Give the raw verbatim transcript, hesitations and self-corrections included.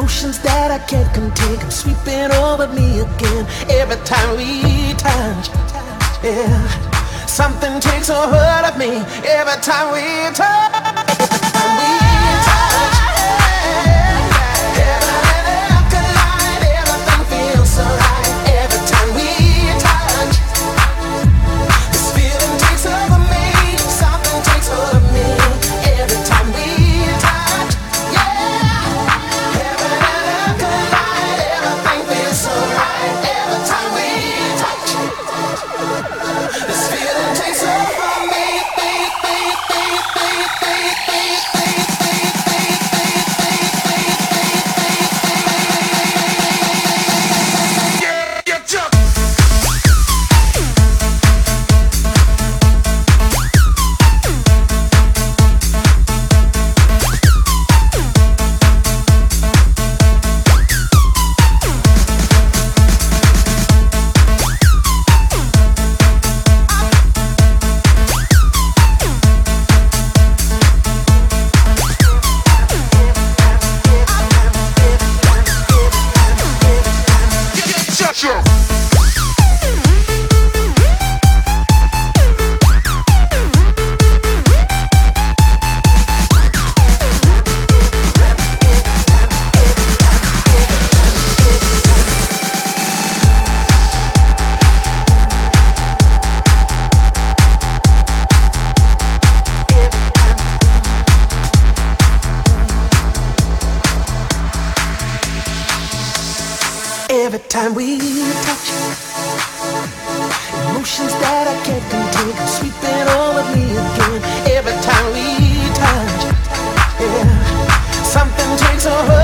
Emotions that I can't contain come sweeping over me again. Every time we touch, yeah, something takes a hold of me. Every time we touch, we touch, heaven and earth collide. Everything feels so right. Every time we touch, this feeling takes over me. Something takes hold of me. Every time we touch, yeah, heaven and earth collide. Everything feels so right. Every time we touch, this feeling takes over me. Every time we touch, emotions that I can't contain come sweeping over me again. Every time we touch, yeah, something takes a hold.